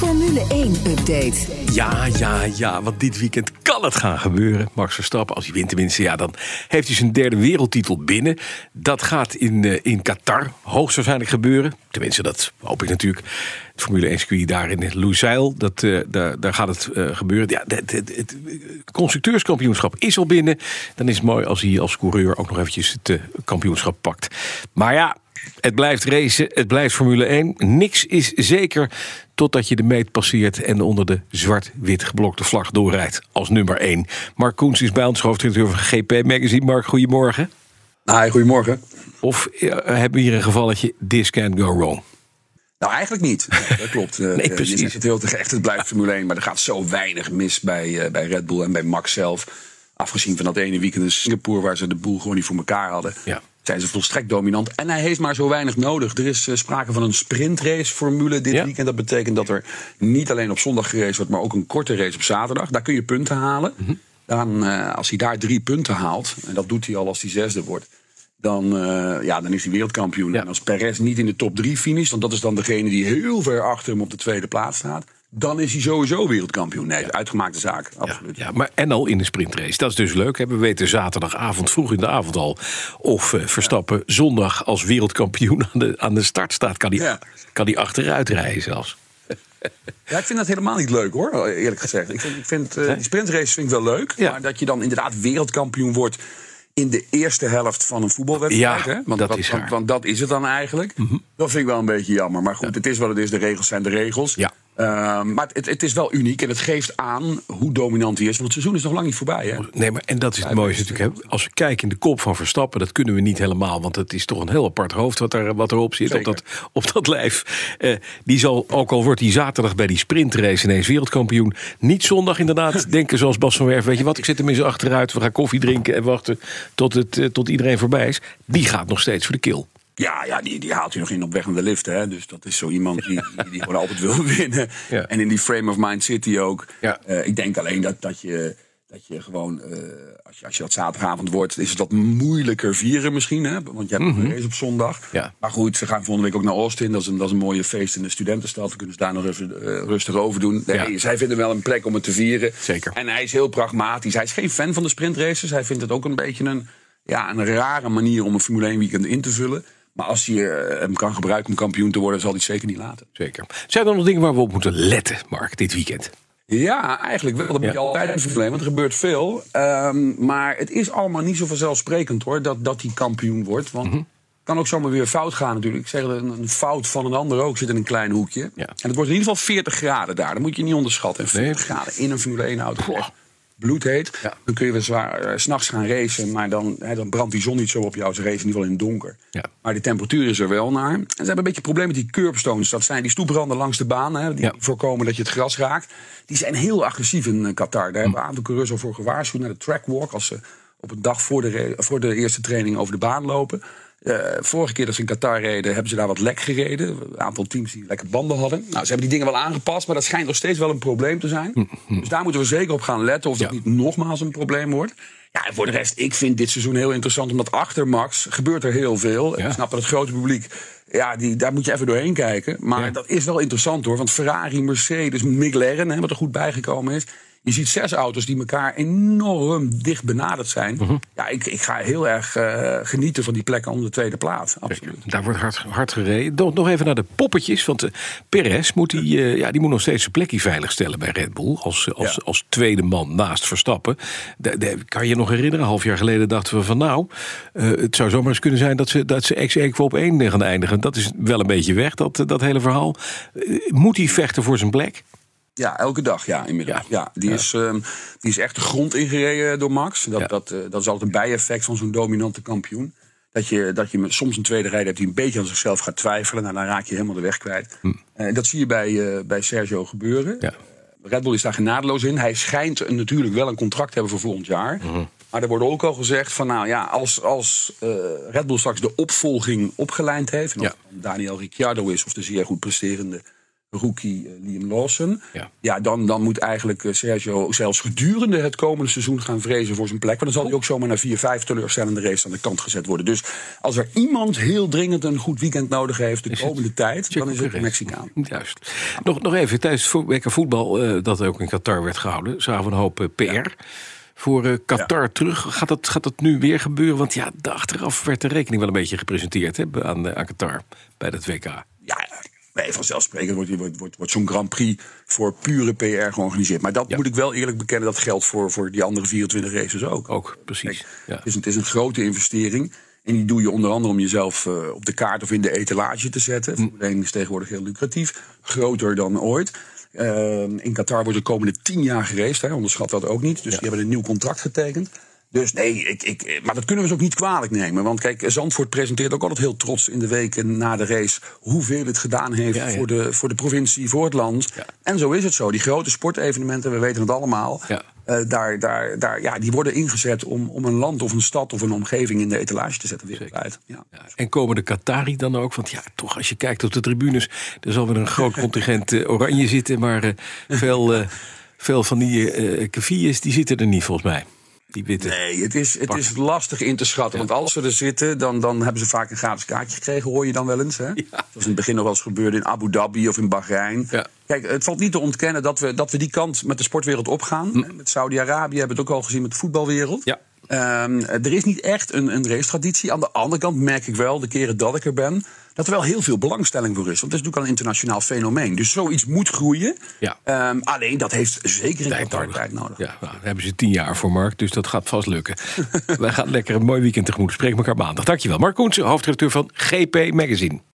Formule 1-update. Ja, want dit weekend kan het gaan gebeuren. Max Verstappen, als hij wint tenminste, ja, dan heeft hij zijn derde wereldtitel binnen. Dat gaat in Qatar hoogstwaarschijnlijk gebeuren. Tenminste, dat hoop ik natuurlijk. Het Formule 1-circuit daar in Lusail, daar gaat het gebeuren. Ja, het constructeurskampioenschap is al binnen. Dan is het mooi als hij als coureur ook nog eventjes het kampioenschap pakt. Maar ja, het blijft racen, het blijft Formule 1. Niks is zeker totdat je de meet passeert en onder de zwart-wit geblokte vlag doorrijdt als nummer 1. Mark Koens is bij ons, hoofdredacteur van GP Magazine. Mark, goedemorgen. Hi, goedemorgen. Of hebben we hier een gevalletje, this can't go wrong? Nou, eigenlijk niet. Dat klopt. Nee, precies. Je zegt het heel terecht, het blijft Formule 1. Maar er gaat zo weinig mis bij Red Bull en bij Max zelf. Afgezien van dat ene weekend in Singapore, waar ze de boel gewoon niet voor elkaar hadden. Ja. Zijn ze volstrekt dominant. En hij heeft maar zo weinig nodig. Er is sprake van een sprintrace-formule dit weekend. Dat betekent dat er niet alleen op zondag geraced wordt, maar ook een korte race op zaterdag. Daar kun je punten halen. Mm-hmm. Dan, als hij daar 3 punten haalt, en dat doet hij al als hij 6e wordt, dan is hij wereldkampioen. Ja. En als Perez niet in de top 3 finisht, want dat is dan degene die heel ver achter hem op de tweede plaats staat, dan is hij sowieso wereldkampioen. Nee, uitgemaakte zaak, absoluut. Ja, maar en al in de sprintrace. Dat is dus leuk. Hè? We weten zaterdagavond, vroeg in de avond al, of Verstappen zondag als wereldkampioen aan de start staat. Kan hij achteruit rijden zelfs. Ja, ik vind dat helemaal niet leuk, hoor, eerlijk gezegd. Ik vind die sprintrace vind ik wel leuk. Ja. Maar dat je dan inderdaad wereldkampioen wordt in de eerste helft van een voetbalwedstrijd. Ja, hè? Want dat is het dan eigenlijk. Mm-hmm. Dat vind ik wel een beetje jammer. Maar goed, het is wat het is. De regels zijn de regels. Ja. Maar het is wel uniek en het geeft aan hoe dominant hij is. Want het seizoen is nog lang niet voorbij. Hè? Nee, maar en dat is het mooiste natuurlijk. Hè? Als we kijken in de kop van Verstappen, dat kunnen we niet helemaal. Want het is toch een heel apart hoofd wat erop zit op dat lijf. Die zal, ook al wordt hij zaterdag bij die sprintrace ineens wereldkampioen, niet zondag inderdaad denken zoals Bas van Werf. Weet je wat, ik zet hem in zijn achteruit. We gaan koffie drinken en wachten tot iedereen voorbij is. Die gaat nog steeds voor de kill. Ja, die haalt hij nog in op weg naar de lift. Hè? Dus dat is zo iemand die gewoon altijd wil winnen. Ja. En in die frame of mind zit hij ook. Ja. Ik denk alleen dat je gewoon, als je dat zaterdagavond wordt, is het wat moeilijker vieren misschien. Hè? Want je hebt een race op zondag. Ja. Maar goed, ze gaan volgende week ook naar Austin. Dat is een mooie feest in de studentenstad. Dan kunnen ze daar nog even rustig over doen. Nee, zij vinden wel een plek om het te vieren. Zeker. En hij is heel pragmatisch. Hij is geen fan van de sprintraces. Hij vindt het ook een beetje een rare manier om een Formule 1 weekend in te vullen. Maar als hij hem kan gebruiken om kampioen te worden, zal hij het zeker niet laten. Zeker. Zijn er nog dingen waar we op moeten letten, Mark, dit weekend? Ja, eigenlijk wel. Dat moet je altijd een probleem, want er gebeurt veel. Maar het is allemaal niet zo vanzelfsprekend, hoor, dat hij kampioen wordt. Want het kan ook zomaar weer fout gaan natuurlijk. Ik zeg, een fout van een ander ook zit in een klein hoekje. Ja. En het wordt in ieder geval 40 graden daar. Dat moet je niet onderschatten. En 40 graden in een Formule 1 auto. Bloedheet. Ja. Dan kun je wel 's nachts gaan racen, maar dan brandt die zon niet zo op jou. Ze racen in ieder geval in het donker. Ja. Maar de temperatuur is er wel naar. En ze hebben een beetje een probleem met die curbstones. Dat zijn die stoepranden langs de baan, hè, die voorkomen dat je het gras raakt. Die zijn heel agressief in Qatar. Daar hebben een aantal coureurs al voor gewaarschuwd naar de trackwalk, als ze op een dag voor de eerste training over de baan lopen. Vorige keer dat ze in Qatar reden, hebben ze daar wat lek gereden. Een aantal teams die lekker banden hadden. Nou, ze hebben die dingen wel aangepast, maar dat schijnt nog steeds wel een probleem te zijn. Dus daar moeten we zeker op gaan letten of dat niet nogmaals een probleem wordt. Ja, en voor de rest, ik vind dit seizoen heel interessant, omdat achter Max gebeurt er heel veel. Ja. Ik snap dat het grote publiek, daar moet je even doorheen kijken. Maar dat is wel interessant, hoor. Want Ferrari, Mercedes, McLaren, wat er goed bijgekomen is. Je ziet 6 auto's die elkaar enorm dicht benaderd zijn. Ja, ik ga heel erg genieten van die plekken om de tweede plaats. Absoluut. Daar wordt hard gereden. Nog even naar de poppetjes. Want Perez moet die moet nog steeds zijn plekje veiligstellen bij Red Bull. Als tweede man naast Verstappen. Kan je nog herinneren? Een half jaar geleden dachten we van het zou zomaar eens kunnen zijn dat ze ex-equo op 1 gaan eindigen. Dat is wel een beetje weg, dat hele verhaal. Moet hij vechten voor zijn plek? Ja, elke dag, inmiddels. Ja, die is echt de grond ingereden door Max. Dat is altijd een bijeffect van zo'n dominante kampioen. Dat je soms een tweede rijder hebt die een beetje aan zichzelf gaat twijfelen. Nou, dan raak je helemaal de weg kwijt. Dat zie je bij Sergio gebeuren. Ja. Red Bull is daar genadeloos in. Hij schijnt natuurlijk wel een contract te hebben voor volgend jaar. Maar er wordt ook al gezegd van als Red Bull straks de opvolging opgelijnd heeft, en of het Daniel Ricciardo is of de zeer goed presterende rookie Liam Lawson. Ja. Ja, dan moet eigenlijk Sergio zelfs gedurende het komende seizoen gaan vrezen voor zijn plek. Want dan zal hij ook zomaar na 4-5 teleurstellende races aan de kant gezet worden. Dus als er iemand heel dringend een goed weekend nodig heeft de komende tijd, dan is het de Mexicaan. Juist. Nog even, tijdens het WK voetbal, dat ook in Qatar werd gehouden, zagen we een hoop PR. Voor Qatar terug. Gaat dat nu weer gebeuren? Want ja, achteraf werd de rekening wel een beetje gepresenteerd aan Qatar bij dat WK. Ja, nee, vanzelfsprekend wordt zo'n Grand Prix voor pure PR georganiseerd. Maar dat moet ik wel eerlijk bekennen, dat geldt voor die andere 24 races ook. Ook, precies. Kijk, het is een grote investering. En die doe je onder andere om jezelf op de kaart of in de etalage te zetten. Formule 1 is tegenwoordig heel lucratief. Groter dan ooit. In Qatar wordt de komende 10 jaar geraced. Onderschat dat ook niet. Dus die hebben een nieuw contract getekend. Dus nee, maar dat kunnen we ze ook niet kwalijk nemen. Want kijk, Zandvoort presenteert ook altijd heel trots in de weken na de race hoeveel het gedaan heeft voor de provincie, voor het land. Ja. En zo is het zo. Die grote sportevenementen, we weten het allemaal. Ja. Die worden ingezet om een land of een stad of een omgeving in de etalage te zetten wereldwijd. Ja. Ja. En komen de Qatari dan ook? Want ja, toch als je kijkt op de tribunes, er zal weer een groot contingent oranje zitten, maar veel van die kafiers, die zitten er niet volgens mij. Nee, het is lastig in te schatten. Want als ze er zitten, dan hebben ze vaak een gratis kaartje gekregen, hoor je dan wel eens. Hè? Ja. Zoals in het begin nog wel eens gebeurde in Abu Dhabi of in Bahrein. Ja. Kijk, het valt niet te ontkennen dat we die kant met de sportwereld opgaan. Met Saudi-Arabië hebben we het ook al gezien met de voetbalwereld. Ja. Er is niet echt een racetraditie. Aan de andere kant merk ik wel, de keren dat ik er ben, dat er wel heel veel belangstelling voor is. Want het is natuurlijk al een internationaal fenomeen. Dus zoiets moet groeien. Ja. Alleen dat heeft zeker in Qatar tijd nodig. Ja, daar hebben ze 10 jaar voor, Mark. Dus dat gaat vast lukken. Wij gaan lekker een mooi weekend tegemoet. Spreken elkaar maandag. Dankjewel. Mark Koensen, hoofdredacteur van GP Magazine.